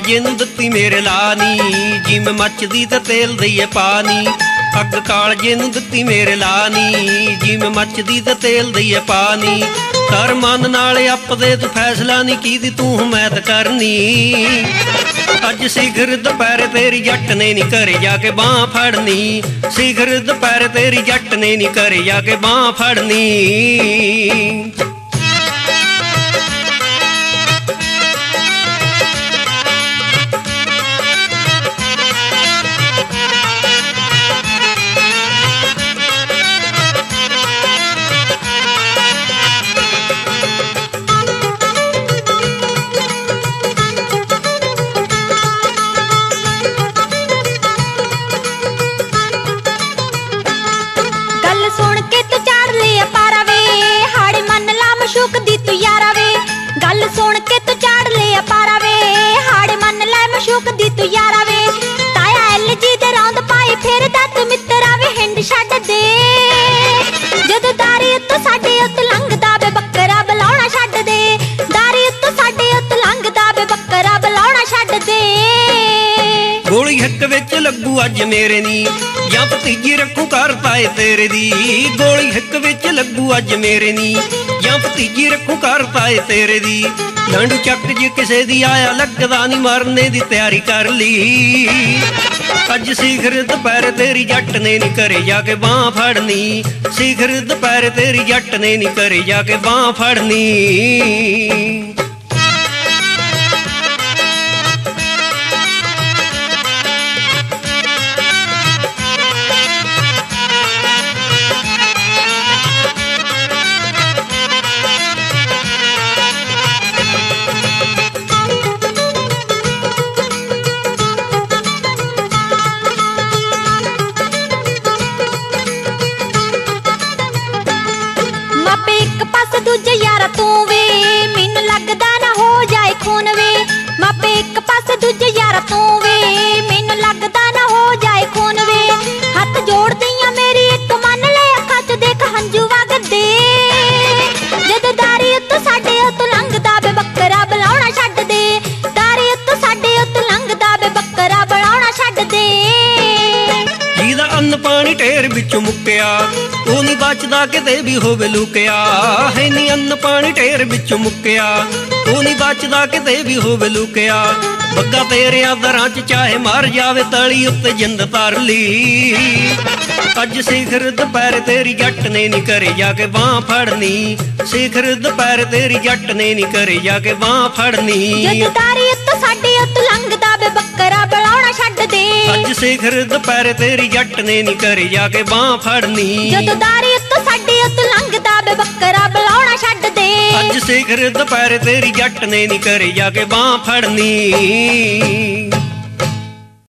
ਕਾਲਜੇ ਨੂੰ ਦਿੱਤੀ ਮੇਰੇ ਲਾਨੀ, ਜਿਵੇਂ ਮੱਚਦੀ ਤੇ ਤੇਲ ਦਈਏ ਪਾਣੀ। ਅੱਗ ਕਾਲਜੇ ਨੂੰ ਦਿੱਤੀ ਮੇਰੇ ਲਾਨੀ, ਜਿਵੇਂ ਮੱਚਦੀ ਤੇ ਤੇਲ ਦਈਏ ਪਾਣੀ। ਕਰ ਮਨ ਨਾਲ ਆਪਦੇ ਤੂੰ ਫੈਸਲਾ ਨਹੀਂ ਕੀਦੀ ਤੂੰ ਹਮਾਇਤ ਕਰਨੀ। ਅੱਜ ਸਿਖਰ ਦੁਪਹਿਰ ਤੇਰੀ ਜੱਟ ਨੇ ਨੀ ਘਰੇ ਜਾ ਕੇ ਬਾਂਹ ਫੜਨੀ। ਸਿਖਰ ਦੁਪਹਿਰ ਤੇਰੀ ਜੱਟ ਨੇ ਨੀ ਘਰੇ ਜਾ ਕੇ ਬਾਂਹ ਫੜਨੀ। ਸੁਣ ਕੇ ਤੂੰ ਚਾੜ ਲਿਆ ਪਾਰਾ ਵੇ, ਹਾੜੇ ਮੰਨ ਲਾ ਮਸ਼ੂਕ ਦੀ ਤੂੰ ਯਾਰਾ ਵੇ। ਗੱਲ ਸੁਣ ਕੇ ਤੂੰ ਚਾੜ ਲਿਆ ਪਾਰਾ ਵੇ, ਹਾੜੇ ਮੰਨ ਲੈ ਮਸ਼ੂਕ ਦੀ ਤੂੰ ਯਾਰਾ ਵੇ। ਤਾਇਆ LG ਦੇ ਰੌਂਦ ਪਾਈ ਫਿਰਦਾ ਤੂੰ ਮਿੱਤਰਾ ਵੇ ਹਿੰਡ ਛੱਡ ਦੇ। ਜਦੋਂ ਦਾਰੀ ਉੱਤੋਂ ਸਾਡੇ ਉੱਤ ਲੰਘਦਾ ਵੇ ਬੱਕਰਾ ਬੁਲਾਉਣਾ ਛੱਡ ਦੇ। ਦਾਰੀ ਉੱਤੋਂ ਸਾਡੇ ਉੱਤ ਲੰਘਦਾ ਵੇ ਬੱਕਰਾ ਬੁਲਾਉਣਾ ਛੱਡ ਦੇ। ਗੋਲੀ ਹੱਕ ਵਿੱਚ ਲੱਗੂ ਅੱਜ ਮੇਰੇ ਨੀ, ਜਾਂ ਭਤੀਜੀ ਰੱਖੂ ਘਰ ਤਾਏ ਤੇਰੇ ਦੀ। ਗੋਲੀ ਹਿੱਕ ਵਿੱਚ ਲੱਗੂ ਅੱਜ ਮੇਰੇ ਨੀ, ਜਾਂ ਭਤੀਜੀ ਰੱਖੂ ਘਰ ਤਾਏ ਤੇਰੇ ਦੀ। ਲੰਡ ਚੱਕ ਜੇ ਕਿਸੇ ਦੀ ਆਇਆ ਲੱਗਦਾ ਨੀ ਮਰਨੇ ਦੀ ਤਿਆਰੀ ਕਰ ਲਈ। ਅੱਜ ਸਿਖਰ ਦੁਪਹਿਰ ਤੇਰੀ ਜੱਟ ਨੇ ਨੀ ਘਰੇ ਜਾ ਕੇ ਬਾਂਹ ਫੜਨੀ। ਸਿਖਰ ਦੁਪਹਿਰ ਤੇਰੀ ਜੱਟ ਨੇ ਨੀ ਘਰੇ ਜਾ ਕੇ ਬਾਂਹ ਫੜਨੀ। ਮਾਪੇ ਇੱਕ ਪਾਸੇ ਦੂਜੇ ਯਾਰਾ ਤੂੰ ਵੇ, ਮੈਨੂੰ ਲੱਗਦਾ ਨਾ ਹੋ ਜਾਏ ਖੂਨ ਵੇ। ਮਾਪੇ ਇੱਕ ਪਾਸੇ ਦੂਜੇ ਯਾਰਾ ਤੂੰ ਵੇ, ਮੈਨੂੰ ਲੱਗਦਾ ਨਾ ਹੋ ਜਾਏ ਖੂਨ ਵੇ। ਹੱਥ ਜੋੜਦੀਆਂ ਮੇਰੀ ਇੱਕ ਮੰਨ ਲੈ, ਅੱਖਾਂ 'ਚ ਦੇਖ ਹੰਝੂ ਵਗਦੇ। ਜਦੋਂ ਦਾਰੀ ਉੱਤੋਂ ਸਾਡੇ ਉੱਤੋਂ ਲੰਘਦਾ ਵੇ ਬੱਕਰਾ ਬੁਲਾਉਣਾ ਛੱਡ ਦੇ। ਦਾਰੀ ਉੱਤੋਂ ਸਾਡੇ ਉੱਤੋਂ ਲੰਘਦਾ ਵੇ ਬੱਕਰਾ ਬੁਲਾਉਣਾ ਛੱਡ ਦੇ। ਜਿਹਦਾ ਅੰਨ ਪਾਣੀ ਢੇਰ ਵਿੱਚੋਂ ਮੁੱਕਿਆ, ਉਹ ਨੀ ਬਚਦਾ ਕਿਤੇ ਵੀ ਹੋਵੇ ਲੁਕਿਆ। ਹੈ ਨੀ ਅੰਨ ਪਾਣੀ ਢੇਰ ਵਿੱਚੋਂ ਮੁੱਕਿਆ, ਉਹ ਨੀ ਬਚਦਾ ਕਿਤੇ ਵੀ ਹੋਵੇ ਲੁਕਿਆ। ਬੱਗਾ ਤੇਰਿਆਂ ਦਰਾਂ 'ਚ ਚਾਹੇ ਮਰ ਜਾਵੇ, ਤਲੀ ਉੱਤੇ ਜਿੰਦ ਧਰ ਲਈ। ਅੱਜ ਸਿਖਰ ਦੁਪਹਿਰ ਤੇਰੀ ਜੱਟ ਨੇ ਨੀ ਘਰੇ ਜਾ ਕੇ ਬਾਂਹ ਫੜਨੀ। ਸਿਖਰ ਦੁਪਹਿਰ ਤੇਰੀ ਜੱਟ ਨੇ ਨੀ ਘਰੇ ਜਾ ਕੇ ਬਾਂਹ ਫੜਨੀ। ਜਦੋਂ ਦਾਰੀ ਉੱਤੋਂ ਸਾਡੇ ਉੱਤੋਂ ਲੰਘਦਾ ਵੇ ਬੱਕਰਾ ਬੁਲਾਉਣਾ ਛੱਡ ਦੇ। ਅੱਜ ਸਿਖਰ ਦੁਪਹਿਰ ਤੇਰੀ ਜੱਟ ਨੇ ਨੀ ਘਰੇ ਜਾ ਕੇ ਬਾਂਹ ਫੜਨੀ। ਜਦੋਂ ਦਾਰੀ ਉੱਤੋਂ ਸਾਡੇ ਉੱਤੋਂ ਲੰਘਦਾ ਵੇ ਬੱਕਰਾ ਬੁਲਾਉਣਾ ਛੱਡ ਦੇ। ਅੱਜ ਸਿਖਰ ਦੁਪਹਿਰ ਤੇਰੀ ਜੱਟ ਨੇ ਨੀ ਘਰੇ ਜਾ ਕੇ ਬਾਂਹ ਫੜਨੀ।